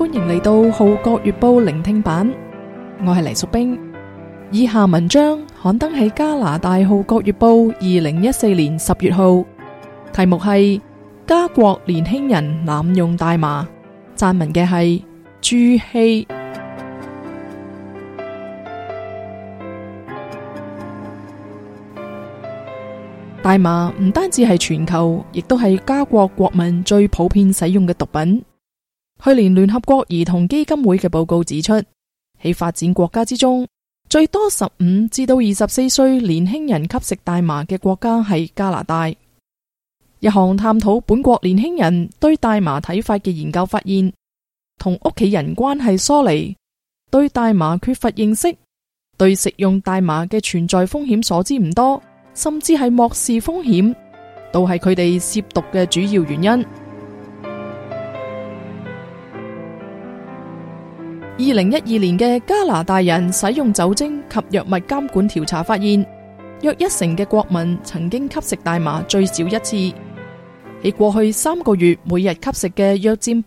歡迎嚟到《號角月報》聆聽版，我係黎淑冰。以下文章刊登喺加拿大《號角月報》2014年10月號，題目係加國年輕人濫用大麻，撰文嘅係朱希。大麻唔單止係全球，亦都係加國國民最普遍使用嘅毒品。去年聯合國兒童基金會嘅報告指出，喺發展國家之中，最多15至到24歲年輕人吸食大麻嘅國家係加拿大。一項探討本國年輕人對大麻睇法嘅研究發現，同屋企人關係疏離、對大麻缺乏認識、對食用大麻嘅存在風險所知唔多，甚至係漠視風險，都係佢哋涉毒嘅主要原因。2012年嘅加拿大人使用酒精及藥物監管調查發現，約1成嘅國民曾經吸食大麻最少一次。喺過去3個月，每日吸食嘅約佔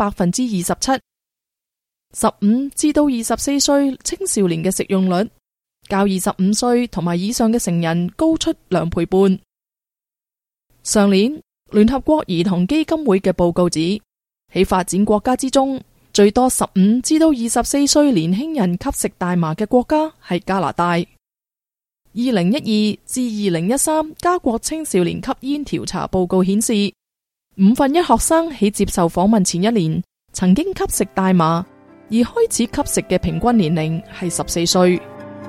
27%。15至到24歲青少年嘅食用率較25歲同埋以上嘅成人高出2倍半。上年聯合國兒童基金會嘅報告指，喺發展國家之中，最多15至到24歲年輕人吸食大麻嘅國家係加拿大。2012至2013加國青少年吸煙調查報告顯示，1/5學生喺接受訪問前1年曾經吸食大麻，而開始吸食嘅平均年齡係14歲。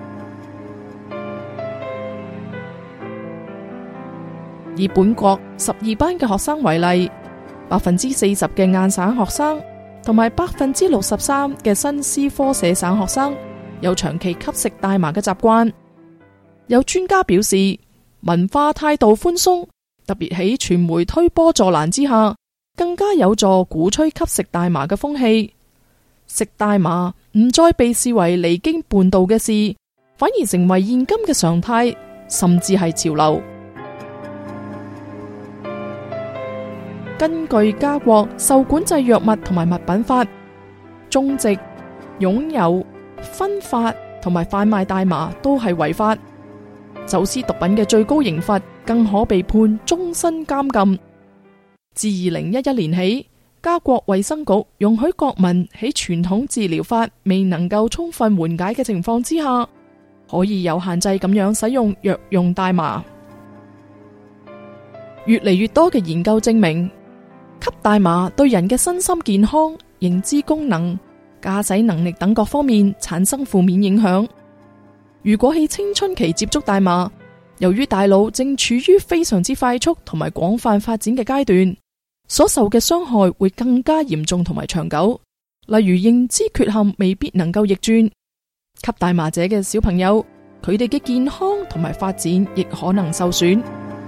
以本國12班嘅學生為例，40%嘅亞省學生同埋63%嘅新斯科舍省學生有長期吸食大麻嘅習慣。有專家表示，文化態度寬鬆，特別喺傳媒推波助瀾之下，更加有助鼓吹吸食大麻嘅風氣。食大麻唔再被視為離經叛道嘅事，反而成為現今嘅常態，甚至係潮流。根據加國受管制藥物同埋物品法，種植、擁有、分發同埋販賣大麻都係違法。走私毒品嘅最高刑罰更可被判終身監禁。自2011年起，加國衛生局容許國民喺傳統治療法未能夠充分緩解嘅情況之下，可以有限制咁樣使用藥用大麻。越嚟越多嘅研究證明，吸大麻對人嘅身心健康、認知功能、駕駛能力等各方面產生負面影響。如果喺青春期接觸大麻，由於大腦正處於非常之快速同埋廣泛發展嘅階段，所受嘅傷害會更加嚴重同埋長久。例如認知缺陷未必能夠逆轉，吸大麻者嘅小朋友，佢哋嘅健康同埋發展亦可能受損。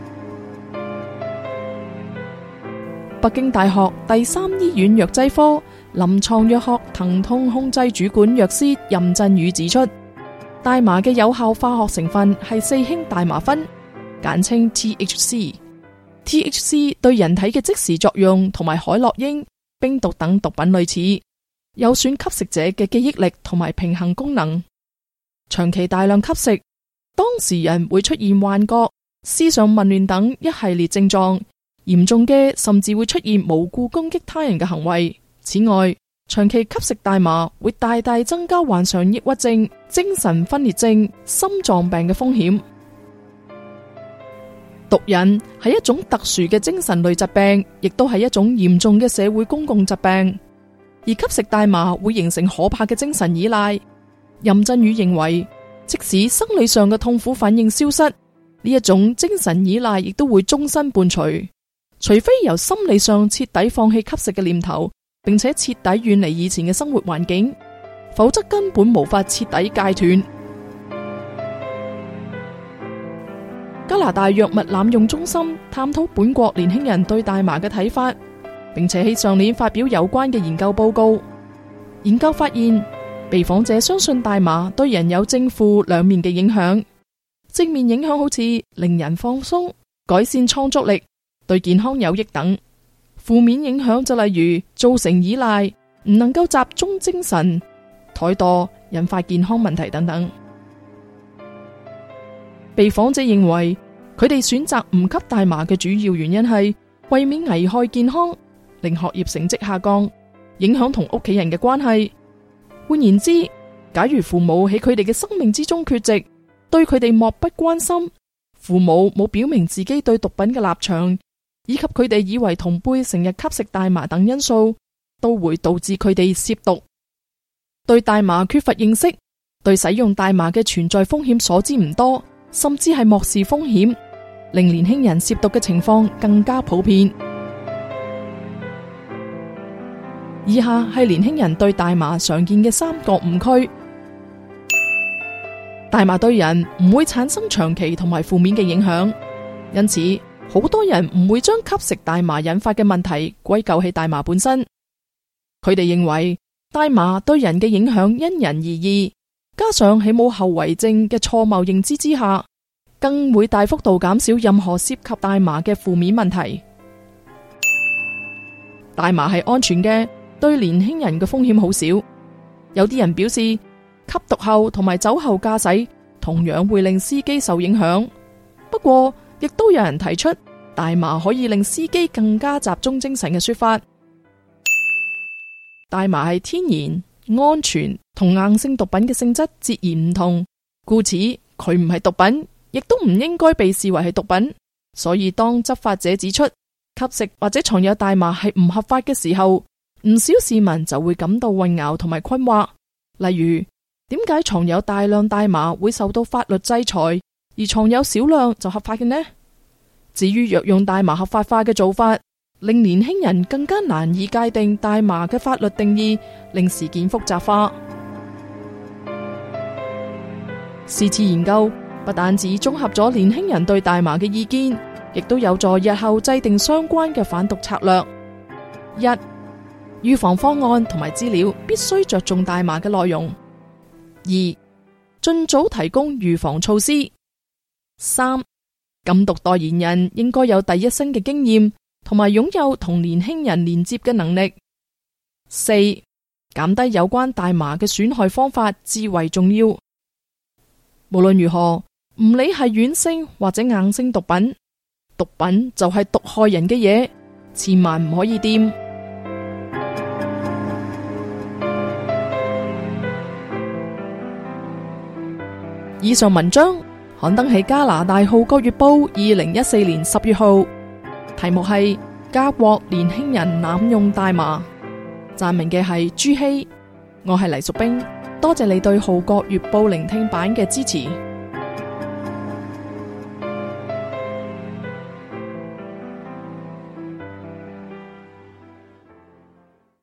北京大學第3醫院藥劑科臨床藥學疼痛控制主管藥師任振宇指出，大麻嘅有效化學成分係4氫大麻酚，簡稱 THC。THC 對人體嘅即時作用同埋海洛因、冰毒等毒品類似，有損吸食者嘅記憶力同埋平衡功能。長期大量吸食，當事人會出現幻覺、思想紊亂等一系列症狀。嚴重嘅甚至會出現無故攻擊他人嘅行為。此外，長期吸食大麻會大大增加患上抑鬱症、精神分裂症、心臟病嘅風險。毒癮係一種特殊嘅精神類疾病，亦都係一種嚴重嘅社會公共疾病。而吸食大麻會形成可怕嘅精神依賴。任振宇認為，即使生理上嘅痛苦反應消失，呢一種精神依賴亦都會終身伴隨。除非由心理上徹底放棄吸食嘅念頭，並且徹底遠離以前嘅生活環境，否則根本無法徹底戒斷。加拿大藥物濫用中心探討本國年輕人對大麻嘅睇法，並且喺上年發表有關嘅研究報告。研究發現，被訪者相信大麻對人有正負兩面嘅影響。正面影響好似令人放鬆、改善創作力、對健康有益等。負面影響就例如造成依賴、 唔能夠集中精神，怠惰引發健康問題等等。被訪者認為，佢哋選擇唔吸大麻嘅主要原因係為免危害健康，令學業成績下降，影響同屋企人嘅關係。換言之，假如父母喺佢哋嘅生命之中缺席，對佢哋漠不關心，父母冇表明自己對毒品嘅立場，以及佢哋以為同輩成日吸食大麻等因素，都會導致佢哋涉毒。對大麻缺乏認識，對使用大麻嘅存在風險所知唔多，甚至係漠視風險，令年輕人涉毒嘅情況更加普遍。以下係年輕人對大麻常見嘅3個誤區。大麻對人唔會產生長期同埋負面嘅影響，因此好多人唔會將吸食大麻引發嘅問題歸咎喺大麻本身。佢哋認為大麻對人嘅影響因人而異，加上喺冇後遺症嘅錯謬認知之下，更會大幅度減少任何涉及大麻嘅負面問題。大麻係安全嘅，對年輕人嘅風險好少。有啲人表示，吸毒後同埋酒後駕駛同樣會令司機受影響。不過，亦都有人提出大麻可以令司機更加集中精神嘅說法。大麻係天然、安全同硬性毒品嘅性質截然唔同，故此佢唔係毒品，亦都唔應該被視為係毒品。所以當執法者指出吸食或者藏有大麻係唔合法嘅時候，唔少市民就會感到混淆同埋困惑。例如，點解藏有大量大麻會受到法律制裁，而藏有少量就合法嘅呢？至於藥用大麻合法化嘅做法，令年輕人更加難以界定大麻嘅法律定義，令事件複雜化。是次研究不但只綜合咗年輕人對大麻嘅意見，亦都有助日後制定相關嘅反毒策略。1、預防方案同埋資料必須着重大麻嘅內容。2、盡早提供預防措施。3、禁毒代言人應該有第一身嘅經驗，同埋擁有同年輕人連接嘅能力。4、減低有關大麻嘅損害方法至為重要。無論如何，唔理係軟性或者硬性毒品，毒品就係毒害人嘅嘢，千萬唔可以掂。以上文章刊登喺加拿大《號角月報》2014年10月號，題目係加國年輕人濫用大麻，撰文嘅係朱希。我係黎淑冰，多謝你對《號角月報》聆聽版嘅支持。